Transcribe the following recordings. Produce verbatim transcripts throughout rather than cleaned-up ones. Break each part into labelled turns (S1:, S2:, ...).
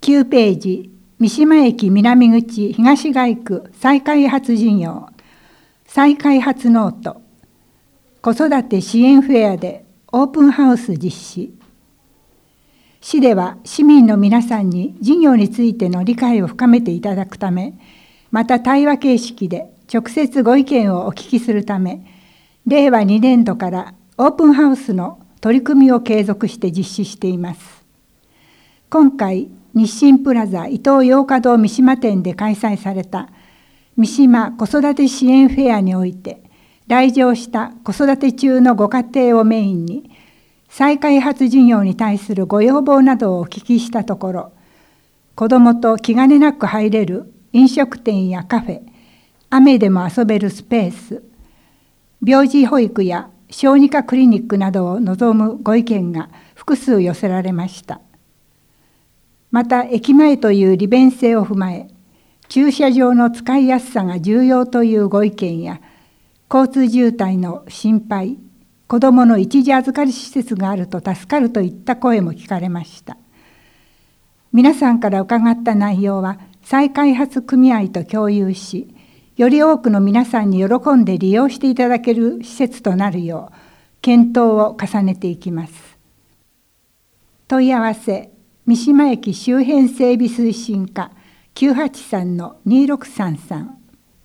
S1: きゅうページ、三島駅南口東街区再開発事業、再開発ノート、子育て支援フェアでオープンハウス実施。市では市民の皆さんに事業についての理解を深めていただくため、また対話形式で直接ご意見をお聞きするため、れいわにねんどからオープンハウスの取り組みを継続して実施しています。今回、日清プラザ伊東洋華堂三島店で開催された三島子育て支援フェアにおいて、来場した子育て中のご家庭をメインに、再開発事業に対するご要望などをお聞きしたところ、子どもと気兼ねなく入れる飲食店やカフェ、雨でも遊べるスペース、病児保育や小児科クリニックなどを望むご意見が複数寄せられました。また、駅前という利便性を踏まえ、駐車場の使いやすさが重要というご意見や、交通渋滞の心配、子どもの一時預かり施設があると助かるといった声も聞かれました。皆さんから伺った内容は、再開発組合と共有し、より多くの皆さんに喜んで利用していただける施設となるよう、検討を重ねていきます。問い合わせ、三島駅周辺整備推進課 きゅうはちさんのにろくさんさん。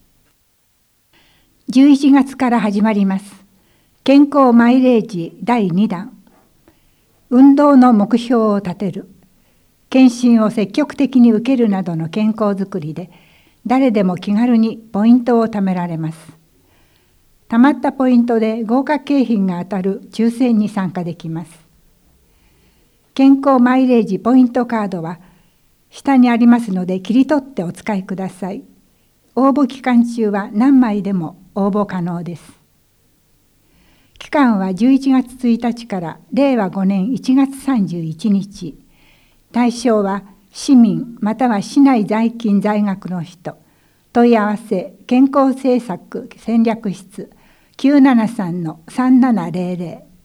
S1: じゅういちがつから始まります。健康マイレージだいにだん。運動の目標を立てる。検診を積極的に受けるなどの健康づくりで、誰でも気軽にポイントを貯められます。貯まったポイントで豪華景品が当たる抽選に参加できます。健康マイレージポイントカードは下にありますので切り取ってお使いください。応募期間中は何枚でも応募可能です。期間はじゅういちがつついたちかられいわごねんいちがつさんじゅういちにち。対象は市民または市内在勤在学の人。問い合わせ健康政策戦略室 きゅうななさんのさんななぜろぜろ。